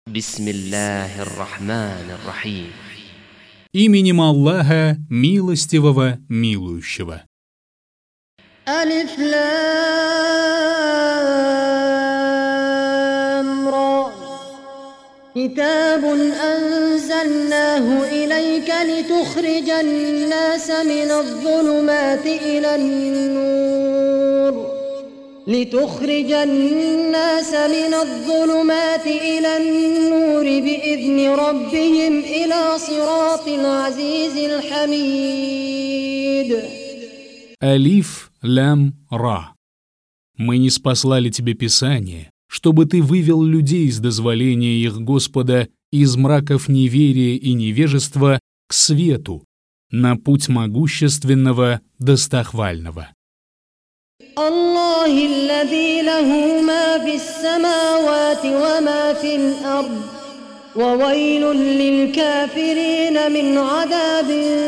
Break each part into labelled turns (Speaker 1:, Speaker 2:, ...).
Speaker 1: Бисмиллахир рахманир рахим.
Speaker 2: Именем Аллаха, милостивого, милующего.
Speaker 3: ألف لام را كتاب أنزلناه إليك لتخرج الناس من الظلمات إلى النور بإذن ربهم إلى صراط العزيز الحميد.
Speaker 2: Алиф, лям, ра. Мы ниспослали тебе Писание, чтобы ты вывел людей из дозволения их Господа из мраков неверия и невежества к свету, на путь могущественного, достохвального.
Speaker 3: الله الذي له ما في السماوات وما في الأرض وويل للكافرين من عذاب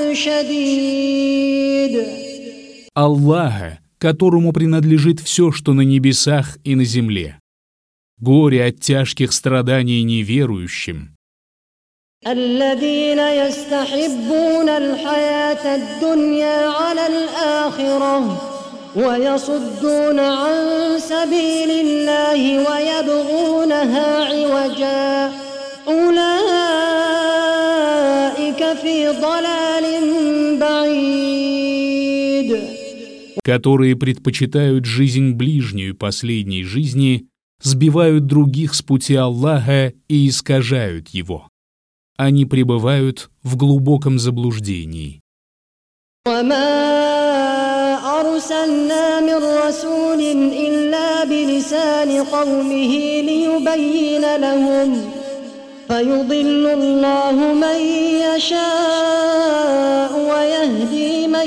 Speaker 3: شديد.
Speaker 2: Аллаха, которому принадлежит все, что на небесах и на земле. Горе от тяжких страданий неверующим.
Speaker 3: الذين يستحبون الحياة الدنيا على الآخرة ويصدون عن سبيل الله ويبغونها عوجا أولئك في ضلال بعيد.
Speaker 2: Которые предпочитают жизнь ближнюю последней жизни, сбивают других с пути Аллаха и искажают его. Они пребывают в глубоком заблуждении.
Speaker 3: أرسلنا من رسول إلا بلسان قومه ليبين لهم فيضل الله من يشاء ويهدي من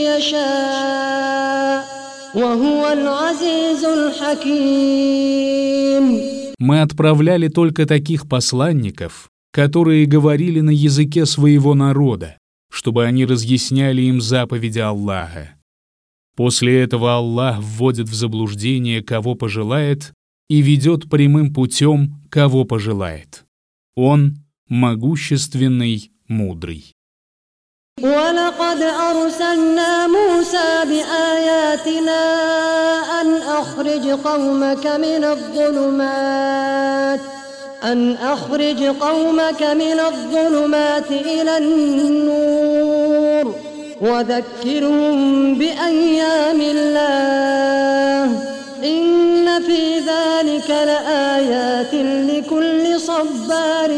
Speaker 3: يشاء وهو العزيز الحكيم.
Speaker 2: Мы отправляли только таких посланников, которые говорили на языке своего народа, чтобы они разъясняли им заповеди Аллаха. После этого Аллах вводит в заблуждение, кого пожелает, и ведет прямым путем, кого пожелает. Он могущественный, мудрый.
Speaker 3: ولقد أرسلنا موسى بآياتنا أن أخرج قومك من الظلمات إلى النور وذكرهم بأيام الله إن في ذلك لآيات لكل صبار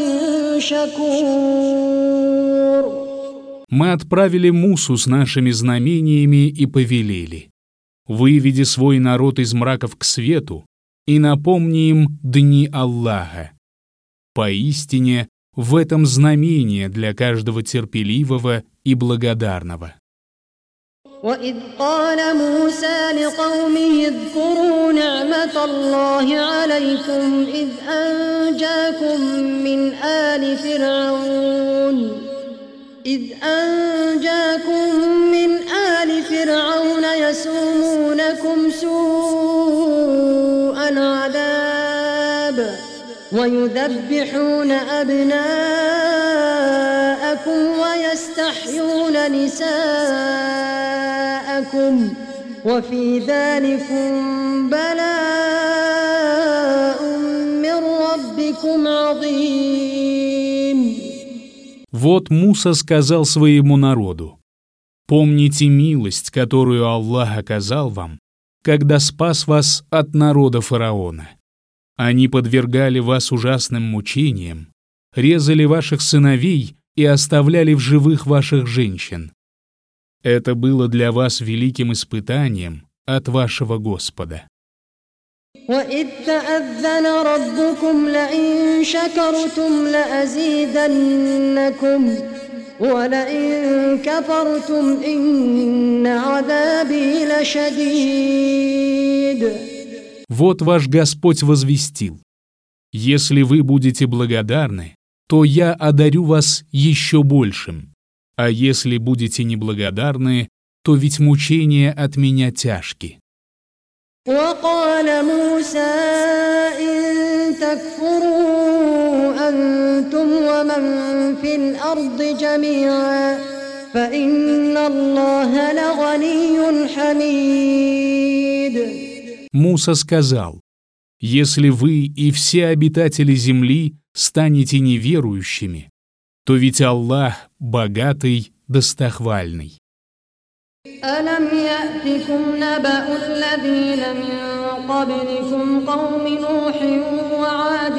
Speaker 3: شكور.
Speaker 2: Мы отправили Мусу с нашими знамениями и повелели: выведи свой народ из мраков к свету и напомни им дни Аллаха. Поистине, в этом знамение для каждого терпеливого и благодарного.
Speaker 3: وإذ قال موسى لقومه اذكروا نعمة الله عليكم إذ أنجاكم من آل فرعون يسومونكم سوء العذاب ويذبحون أبناءكم ويستحيون نساءكم وفي ذلكم بلاء من ربكم عظيم.
Speaker 2: Вот Муса сказал своему народу: помните милость, которую Аллах оказал вам, когда спас вас от народа фараона. Они подвергали вас ужасным мучениям, резали ваших сыновей и оставляли в живых ваших женщин. Это было для вас великим испытанием от вашего Господа.
Speaker 3: وإذ تأذن ربكم لئن شكرتم لأزيدنكم ولئن كفرتم إن عذابي لشديد.
Speaker 2: Вот ваш Господь возвестил: если вы будете благодарны, то я одарю вас еще большим, а если будете неблагодарны, то ведь мучения от меня тяжки.
Speaker 3: وقال موسى إن تكفروا أنتم ومن في الأرض جميعا فإن الله لغني حميد.
Speaker 2: Муса сказал: «Если вы и все обитатели земли станете неверующими, то ведь Аллах богатый, достохвальный».
Speaker 3: ألم يأتكم نبأ الذين من قبلكم قوم نوح وعاد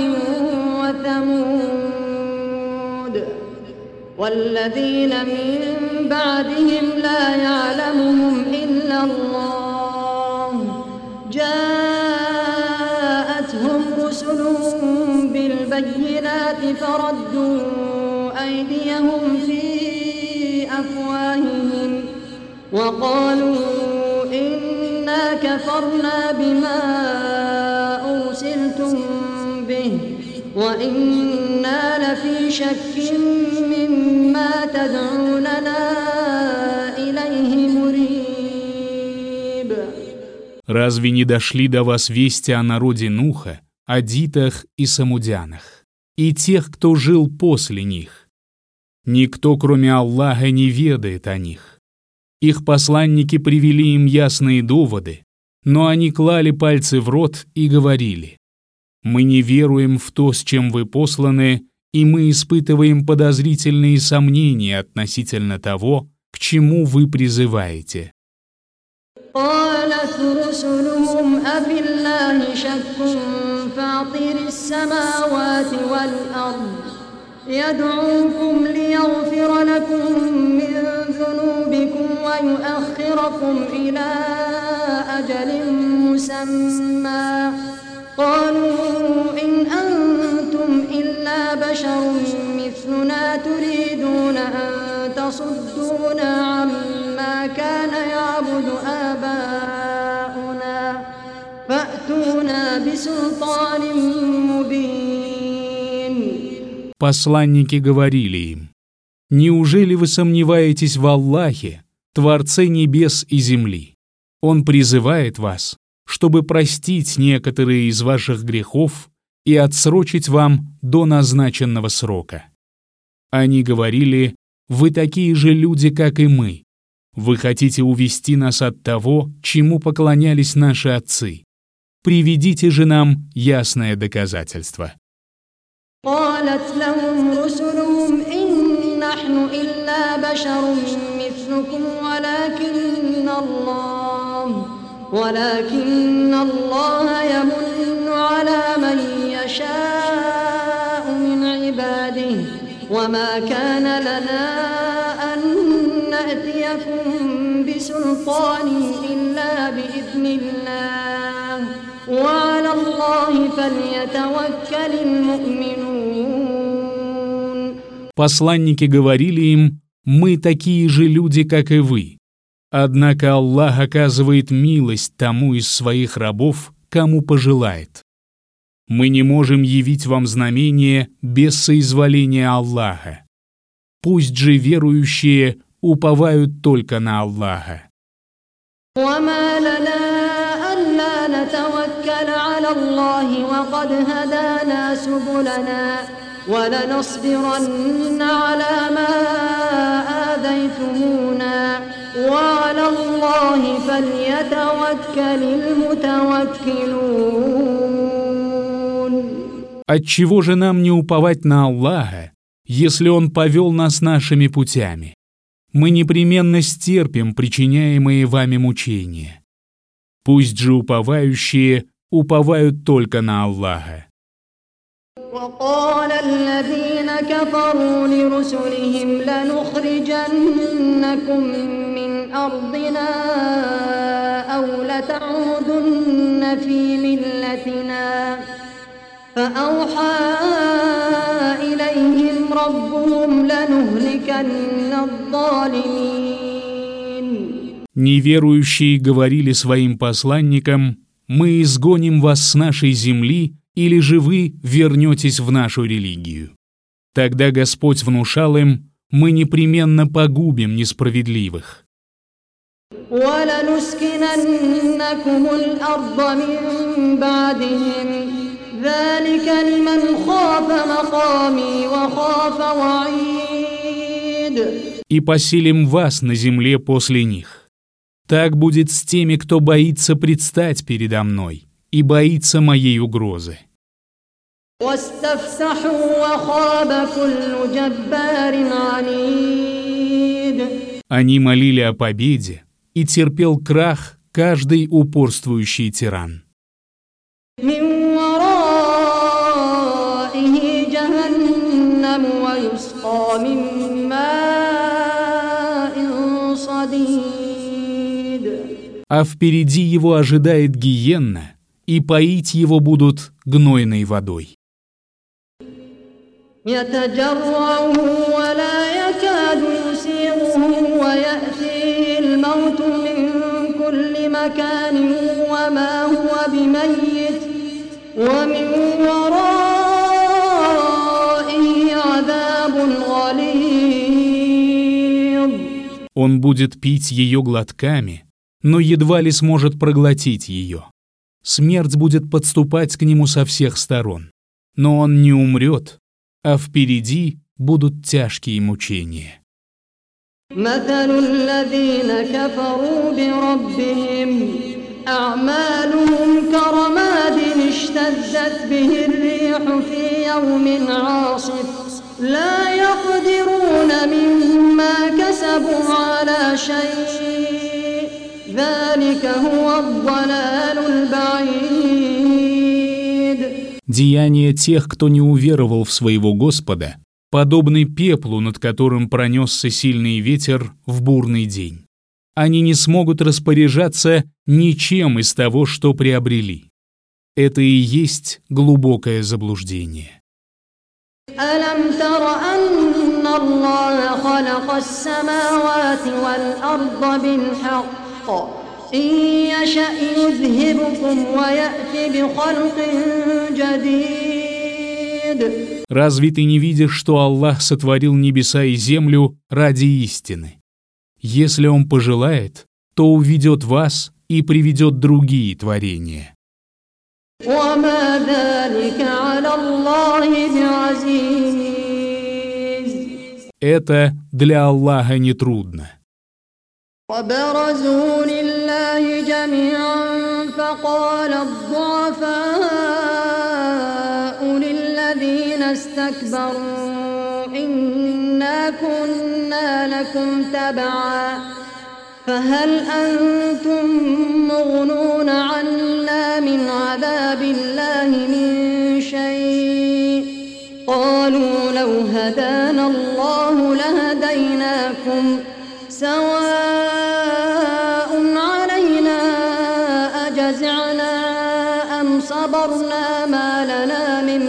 Speaker 3: وثمود والذين من بعدهم لا يعلمهم إلا الله جاءتهم رسلهم بالبينات فردوا أيديهم في أفواههم وقالوا إنا كفرنا بما أرسلتم به وإنا لفي شك مما تدعوننا إليه مريب.
Speaker 2: Разве не дошли до вас вести о народе Нуха, адитах и самудянах, и тех, кто жил после них? Никто, кроме Аллаха, не ведает о них. Их посланники привели им ясные доводы, но они клали пальцы в рот и говорили: «Мы не веруем в то, с чем вы посланы, и мы испытываем подозрительные сомнения относительно того, к чему вы призываете».
Speaker 3: قالت رسلهم أفي الله شك فاطر السماوات والأرض يدعوكم ليغفر لكم من ذنوبكم ويؤخركم إلى أجل مسمى قالوا إن أنتم إلا بشر مثلنا تريدون أن تصدونا عما كان يعبد آباؤنا فأتونا بسلطان مبين.
Speaker 2: Посланники говорили им: «Неужели вы сомневаетесь в Аллахе, Творце небес и земли? Он призывает вас, чтобы простить некоторые из ваших грехов и отсрочить вам до назначенного срока». Они говорили: «Вы такие же люди, как и мы. Вы хотите увести нас от того, чему поклонялись наши отцы. Приведите же нам ясное доказательство».
Speaker 3: قالت لهم رسلهم إن نحن إلا بشر مثلكم ولكن الله يمن على من يشاء من عباده وما كان لنا أن نأتيكم بسلطان إلا بإذن الله وعلى الله فليتوكل المؤمنون.
Speaker 2: Посланники говорили им: «Мы такие же люди, как и вы. Однако Аллах оказывает милость тому из своих рабов, кому пожелает. Мы не можем явить вам знамение без соизволения Аллаха. Пусть же верующие уповают только на Аллаха».
Speaker 3: وما لنا ألا نتوكل على الله وقد هدانا سبلنا ولنصبرن على ما آذيتمونا وعلى الله فليتوكل المتوكلون.
Speaker 2: Отчего же нам не уповать на Аллаха, если Он повел нас нашими путями? Мы непременно стерпим причиняемые вами мучения. Пусть же уповающие уповают только на Аллаха.
Speaker 3: وقال الذين كفروا لرسلهم لنخرجنكم من أرضنا أو لتعودن في ملتنا فأوحى إليهم ربهم لنهلكن الظالمين.
Speaker 2: Неверующие говорили своим посланникам: «Мы изгоним вас с нашей земли, или же вы вернетесь в нашу религию». Тогда Господь внушал им: «Мы непременно погубим несправедливых».
Speaker 3: وَلَنُسْكِنَنَّكُمُ الْأَرْضَ مِنْ بَعْدِهِمْ ذلك لمن خاف مقامي وخاف وعيد.
Speaker 2: И поселим вас на земле после них. Так будет с теми, кто боится предстать передо мной и боится моей угрозы.
Speaker 3: واستفتحوا وخاب كل جبار عنيد.
Speaker 2: Они молили о победе, и терпел крах каждый упорствующий тиран.
Speaker 3: من ورائه جهنم ويسقى من ماء صديد.
Speaker 2: А впереди его ожидает гиенна, и поить его будут гнойной водой.
Speaker 3: يتجرعه ولا يكاد يسيغه ويأتيه الموت من كل مكان وما هو بميت ومن ورائه عذاب غليظ.
Speaker 2: Он будет пить ее глотками, но едва ли сможет проглотить ее. Смерть будет подступать к нему со всех сторон, но он не умрет, а впереди будут тяжкие мучения.
Speaker 3: مثل الذين كفروا بربهم أعمالهم كرماد اشتدت به الريح في يوم عاصف لا يقدرون مما كسبوا على شيء ذلك هو الضلال البعيد.
Speaker 2: Деяния тех, кто не уверовал в своего Господа, подобны пеплу, над которым пронесся сильный ветер в бурный день. Они не смогут распоряжаться ничем из того, что приобрели. Это и есть глубокое заблуждение.
Speaker 3: ألم تر أن الله خلق السماوات والأرض بالحق إن يشأ يذهبكم ويأتي بخلق جديد.
Speaker 2: Разве ты не видишь, что Аллах сотворил небеса и землю ради истины? Если Он пожелает, то уведет вас и приведет другие творения.
Speaker 3: وما ذلك على الله بعزيز.
Speaker 2: Это для Аллаха нетрудно.
Speaker 3: وبرزوا لله جميعا فقال الضعفاء للذين استكبروا إنا كنا لكم تبعا فهل أنتم مغنون عنا من عذاب الله من شيء قالوا لو هدانا الله لهديناكم سواء علينا أجزعنا أم صبرنا ما لنا من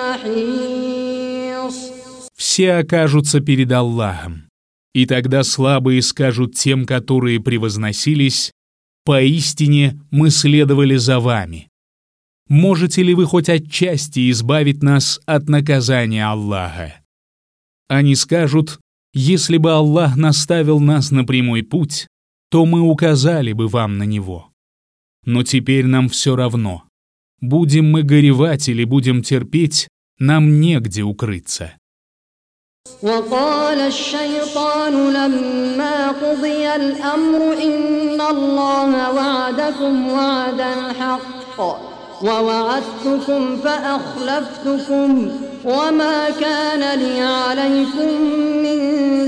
Speaker 3: محيص.
Speaker 2: Все окажутся перед Аллахом, и тогда слабые скажут тем, которые превозносились: «Поистине мы следовали за вами. Можете ли вы хоть отчасти избавить нас от наказания Аллаха?» Они скажут: «Если бы Аллах наставил нас на прямой путь, то мы указали бы вам на него. Но теперь нам все равно. Будем мы горевать или будем терпеть, нам негде укрыться».
Speaker 3: وقال الشيطان لما قضي الأمر إن الله وعدكم وعد الحق ووعدتكم فأخلفتكم وما كان لي عليكم من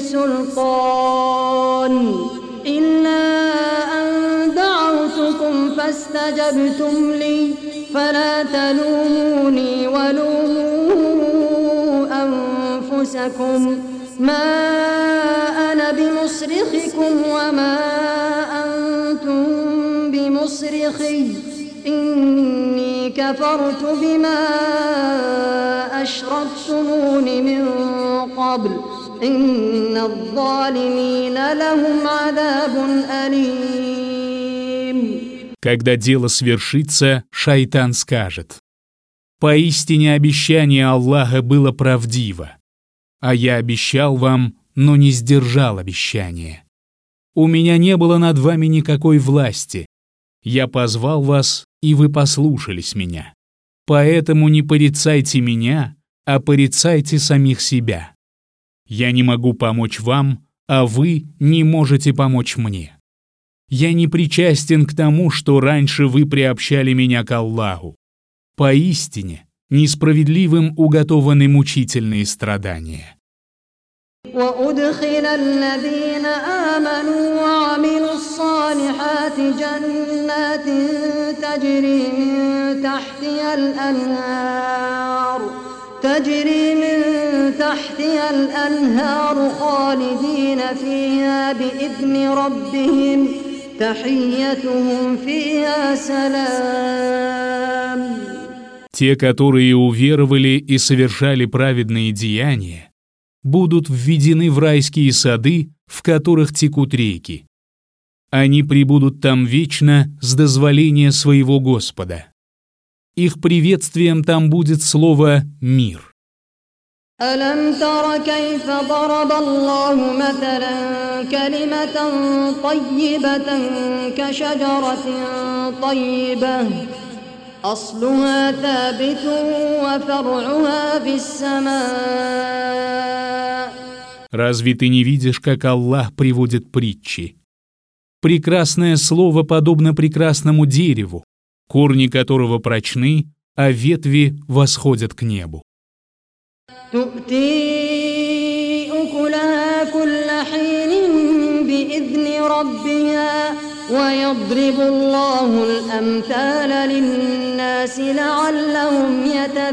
Speaker 3: سلطان إلا أن دعوتكم فاستجبتم لي فلا تلوموني ولوموا أنفسكم ما أنا بمصرخكم وما أنتم بمصرخي إني كفرت بما أشركتمون من قبل إن الظالمين لهم عذاب أليم.
Speaker 2: Когда дело свершится, шайтан скажет: «Поистине обещание Аллаха было правдиво, а я обещал вам, но не сдержал обещание. У меня не было над вами никакой власти. Я позвал вас, и вы послушались меня. Поэтому не порицайте меня, а порицайте самих себя. Я не могу помочь вам, а вы не можете помочь мне. Я не причастен к тому, что раньше вы приобщали меня к Аллаху. Поистине, несправедливым уготованы мучительные страдания.
Speaker 3: وأدخل الذين آمنوا وعملوا الصالحات جنات تجري من تحتها الأنهار خالدين فيها بإذن ربهم تحيتهم فيها سلام.
Speaker 2: Те, которые уверовали и совершали праведные деяния, будут введены в райские сады, в которых текут реки. Они пребудут там вечно с дозволения своего Господа. Их приветствием там будет слово «мир».
Speaker 3: ألم تر كيف ضرب الله مثلا كلمة طيبة كشجرة طيبة أصلها ثابت وفرعها في السماء.
Speaker 2: Разве ты не видишь, как Аллах приводит притчи? Прекрасное слово подобно прекрасному дереву, корни которого прочны, а ветви восходят к небу.
Speaker 3: تؤتي أكلها كل حين بإذن ربها ويضرب الله الأمثال للناس لعلهم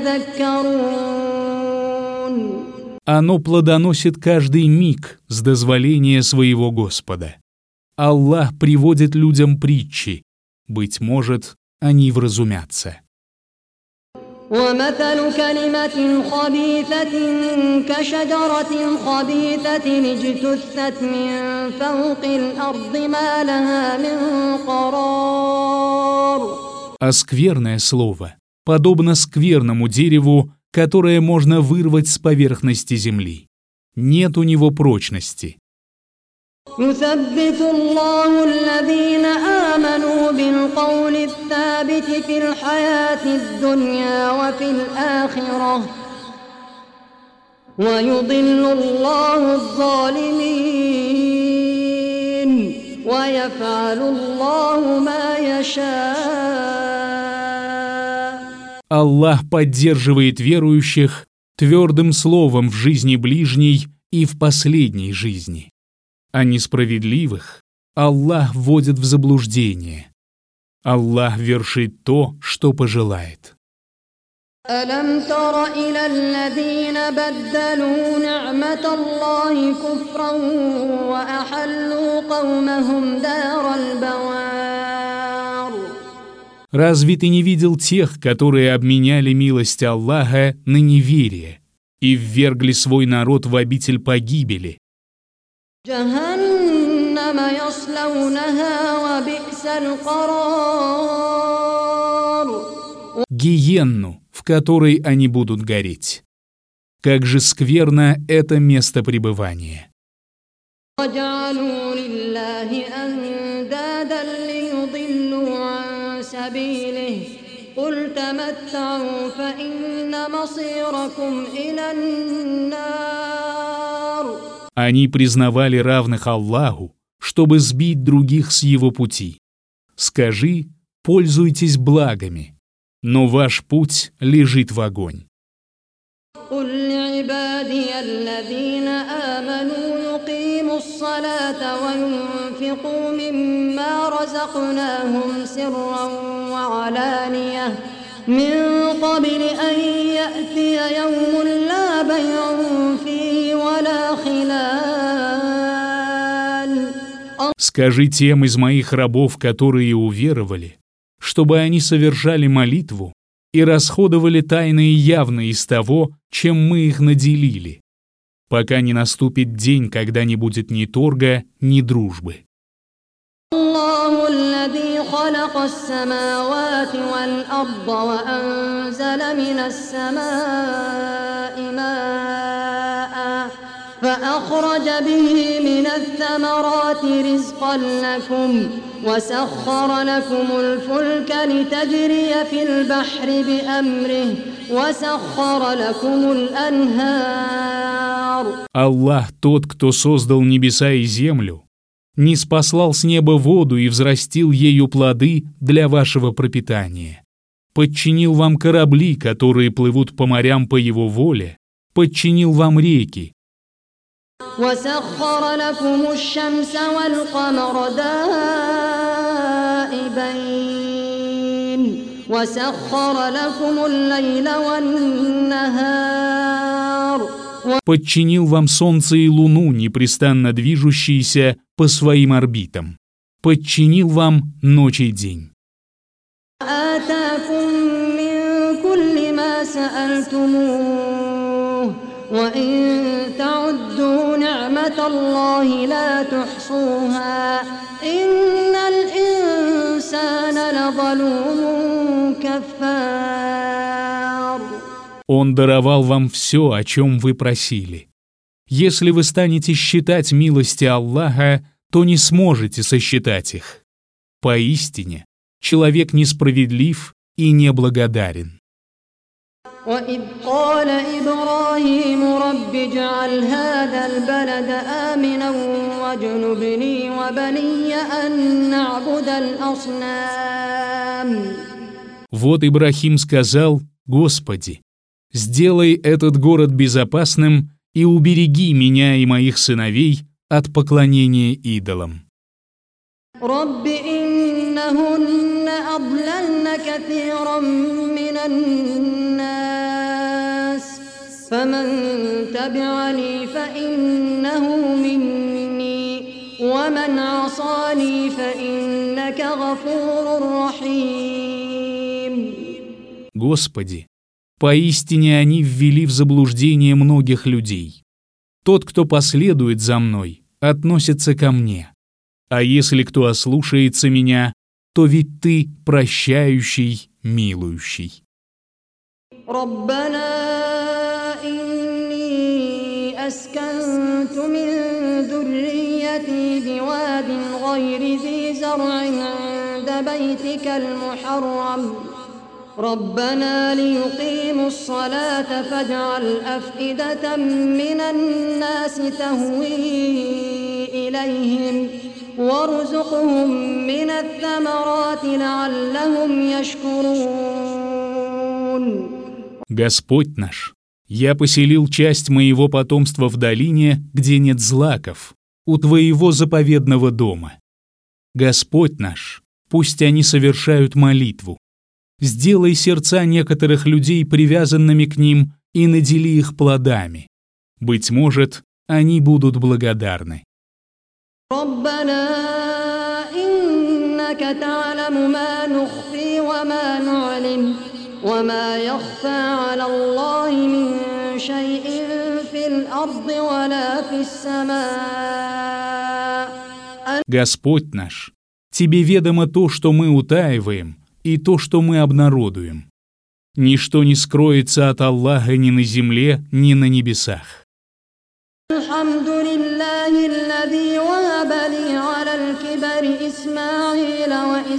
Speaker 3: يتذكرون.
Speaker 2: Оно плодоносит каждый миг с дозволения своего Господа. Аллах приводит людям притчи. Быть может, они вразумятся.
Speaker 3: ومثل كلمة خبيثة كشجرة خبيثة اجتثت من فوق الأرض ما لها من قرار.
Speaker 2: А скверное слово подобно скверному дереву, которое можно вырвать с поверхности земли. Нет у него прочности.
Speaker 3: يثبت الله الذين آمنوا بالقول الثابت في الحياة الدنيا وفي الآخرة ويضل الله الظالمين ويفعل الله ما يشاء.
Speaker 2: Аллах поддерживает верующих твердым словом в жизни ближней и в последней жизни. А несправедливых Аллах вводит в заблуждение. Аллах вершит то, что пожелает.
Speaker 3: ألم تر إلى الذين بدلوا نعمة الله كفرا وأحلوا قومهم دار البوار.
Speaker 2: Разве ты не видел тех, которые обменяли милость Аллаха на неверие и ввергли свой народ в обитель погибели?
Speaker 3: جهنم يصلونها وبئس القرار.
Speaker 2: Гиенну, в которой они будут гореть. Как же скверно это место пребывания.
Speaker 3: وجعلوا لله أندادا ليضلوا عن سبيله قل تمتعوا فإن مصيركم إلى النار.
Speaker 2: Они признавали равных Аллаху, чтобы сбить других с его пути. Скажи, пользуйтесь благами, но ваш путь лежит в огонь.
Speaker 3: قل لعبادي الذين آمنوا يقيموا الصلاة وينفقوا مما رزقناهم سرا وعلانية من قبل أن يأتي يوم لا بيع فيه ولا خلال.
Speaker 2: Скажи тем из моих рабов, которые уверовали, чтобы они совершали молитву и расходовали тайно и явно из того, чем мы их наделили, пока не наступит день, когда не будет ни торга, ни дружбы.
Speaker 3: الله الذي خلق السماوات والأرض وأنزل من السماء ماء فأخرج به من الثمرات رزقا لكم وسخر لكم الفلك لتجري في البحر بأمره وسخر لكم الأنهار.
Speaker 2: Аллах тот, кто создал небеса и землю, ниспослал с неба воду и взрастил ею плоды для вашего пропитания. Подчинил вам корабли, которые плывут по морям по его воле, подчинил вам реки.
Speaker 3: وسخر لكم الشمس والقمر دائبين وسخر لكم الليل والنهار.
Speaker 2: Подчинил вам солнце и луну, непрестанно движущиеся по своим орбитам. Подчинил вам ночь и день.
Speaker 3: آتاكم من كل ما سألتموه وإن تعدوا نعمة الله لا تحصوها إن الإنسان لظلوم كفار.
Speaker 2: Он даровал вам все, о чем вы просили. Если вы станете считать милости Аллаха, то не сможете сосчитать их. Поистине, человек несправедлив и неблагодарен.
Speaker 3: وإذ قال إبراهيم رب اجعل هذا البلد آمنا واجنبني وبني أن نعبد الأصنام.
Speaker 2: Вот Ибрахим сказал: «Господи, сделай этот город безопасным и убереги меня и моих сыновей от поклонения идолам».
Speaker 3: رب إنهن أضللن كثيرا من الناس فمن تبعني فإنه مني ومن عصاني فإنك غفور رحيم.
Speaker 2: Господи, поистине они ввели в заблуждение многих людей. Тот, кто последует за мной, относится ко мне. А если кто ослушается меня, то ведь ты прощающий, милующий.
Speaker 3: ربنا إني أسكنت من ذريتي بواد غير ذي زرع عند بيتك المحرم ربنا ليقيموا الصلاة فاجعل أفئدة من الناس تهوي إليهم وارزقهم من الثمرات لعلهم يشكرون.
Speaker 2: Господь наш, я поселил часть моего потомства в долине, где нет злаков, у Твоего заповедного дома. Господь наш, пусть они совершают молитву. Сделай сердца некоторых людей привязанными к ним и надели их плодами. Быть может, они будут благодарны.
Speaker 3: ربنا إنك تعلم ما نخفي وما نعلن وما يخفى على الله من شيء في الأرض ولا في السماء.
Speaker 2: Господь наш, Тебе ведомо то, что мы утаиваем, и то, что мы обнародуем. Ничто не скроется от Аллаха ни на земле, ни на небесах.
Speaker 3: الحمد لله الذي وهب لي على الكبر إسماعيل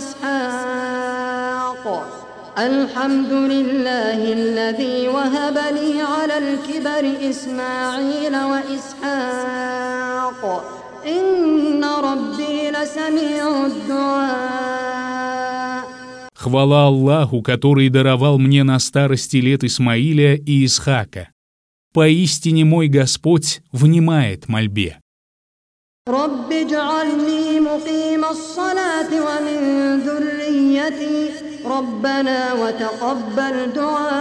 Speaker 3: وإسحاق الحمد لله الذي وهب لي على الكبر إسماعيل وإسحاق إن ربي لسميع الدعاء.
Speaker 2: Хвала Аллаху, который даровал мне на старости лет Исмаиля и Исхака. Поистине мой Господь внимает мольбе.
Speaker 3: رب اجعلني مقيم الصلاة ومن ذريتي ربنا وتقبل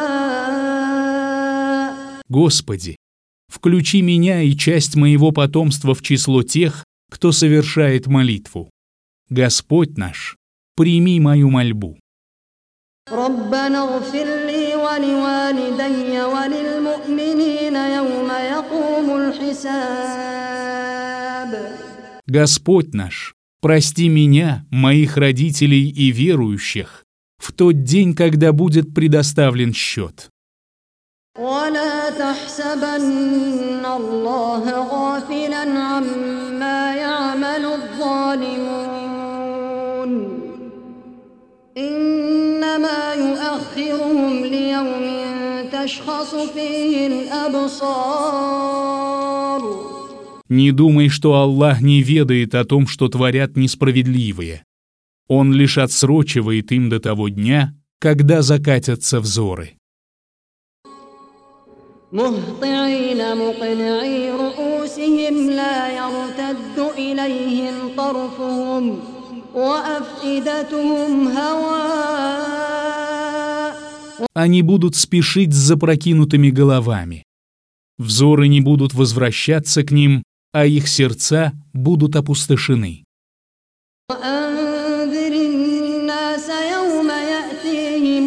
Speaker 3: دعاء.
Speaker 2: Господи, включи меня и часть моего потомства в число тех, кто совершает молитву. Господь наш, прими мою мольбу.
Speaker 3: ربنا اغفر لي ولوالدي وللمؤمنين يوم يقوم الحساب.
Speaker 2: Господь наш, прости меня, моих родителей и верующих в тот день, когда будет предоставлен счет.
Speaker 3: ولا تحسبن الله غافلا عما يعمل الظالمون يؤخرهم ليوم تشخص فيه الأبصار.
Speaker 2: Не думай, что Аллах не ведает о том, что творят несправедливые. Он лишь отсрочивает им до того дня, когда закатятся взоры.
Speaker 3: مهطعين مقنعي رؤوسهم لا يرتد إليهم طرفهم وأفئدتهم هواء.
Speaker 2: Они будут спешить с запрокинутыми головами. Взоры не будут возвращаться к ним, а их сердца будут опустошены.
Speaker 3: وأنذر الناس يوم يأتيهم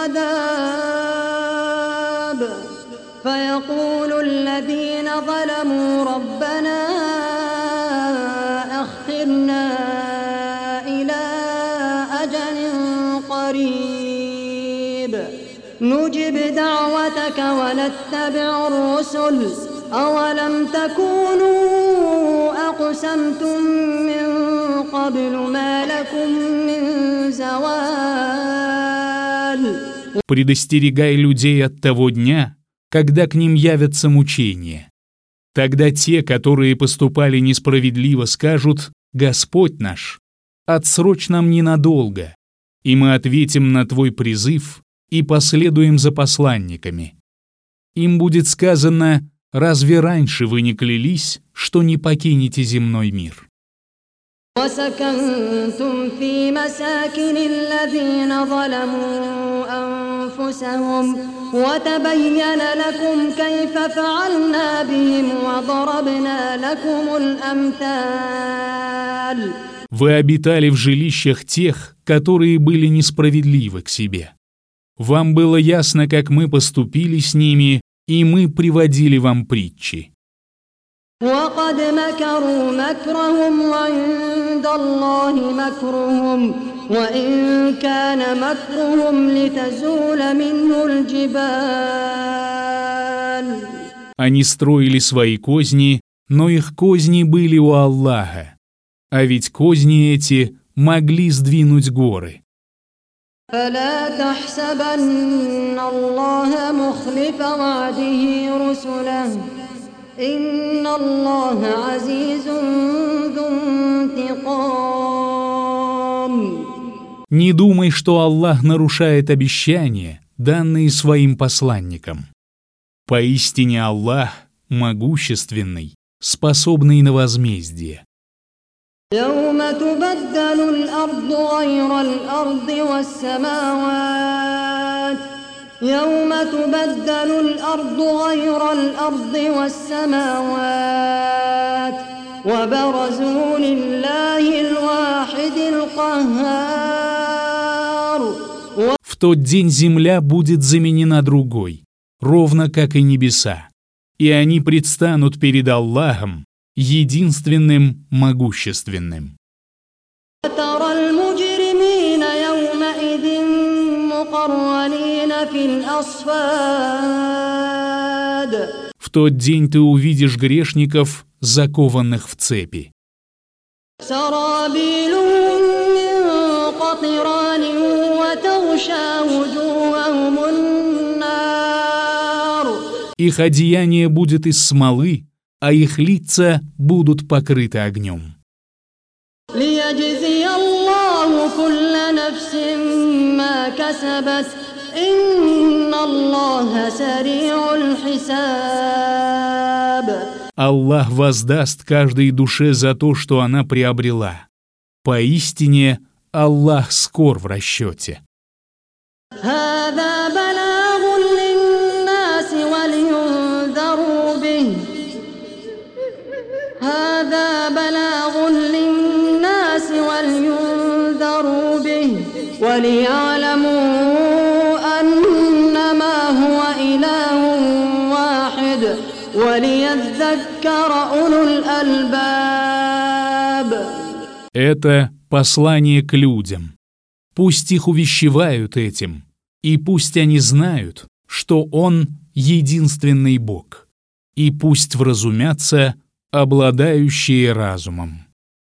Speaker 3: العذاب فيقول الذين ظلموا ربنا أخرنا إلى أجل قريب نجب دعوتك ونتبع الرسل أولم تكونوا أقسمتم من قبل ما لكم من زوال.
Speaker 2: Предостерегай людей от того дня, когда к ним явятся мучения. Тогда те, которые поступали несправедливо, скажут: «Господь наш, отсрочь нам ненадолго, и мы ответим на твой призыв и последуем за посланниками». Им будет сказано: «Разве раньше вы не клялись, что не покинете земной мир?»
Speaker 3: وسكنتم في مساكن الذين ظلموا أنفسهم وتبين لكم كيف فعلنا بهم وضربنا لكم الأمثال.
Speaker 2: Вы обитали в жилищах тех, которые были несправедливы к себе. Вам было ясно, как мы поступили с ними, и мы приводили вам притчи.
Speaker 3: وقد مكروا مكرهم وعند الله مكرهم وإن كان مكرهم لتزول منه الجبال.
Speaker 2: Они строили свои козни, но их козни были у Аллаха, а ведь козни эти могли сдвинуть горы.
Speaker 3: فلا تحسبن الله مخلف وعده رسله إن الله عزيز ذو انتقام.
Speaker 2: Не думай, что Аллах нарушает обещания, данные своим посланникам. Поистине Аллах могущественный, способный на возмездие.
Speaker 3: يوم تبدل الأرض غير الأرض والسماوات يوم تبدل الأرض غير الأرض والسماوات وبرزوا لله الواحد القهار.
Speaker 2: В тот день земля будет заменена другой, ровно как и небеса, и они предстанут перед Аллахом, единственным могущественным.
Speaker 3: وترى المجرمين يومئذ مقرنين في الأصفاد.
Speaker 2: В тот день ты увидишь грешников, закованных в цепи.
Speaker 3: سرابيلهم من قطران وتغشى وجوههم النار.
Speaker 2: Их одеяние будет из смолы, а их лица будут покрыты огнем.
Speaker 3: ليجزي الله كل نفس ما كسبت إن الله سريع الحساب.
Speaker 2: Аллах воздаст каждой душе за то, что она приобрела. Поистине, Аллах скор в расчете.
Speaker 3: هذا بلاغ للناس ولينذروا به هذا بلاغ للناس ولينذروا به وليعلموا أنما هو إله واحد وليذكر أولو الألباب.
Speaker 2: Это послание к людям. Пусть их увещевают этим, и пусть они знают, что Он единственный Бог, и пусть вразумятся обладающие разумом.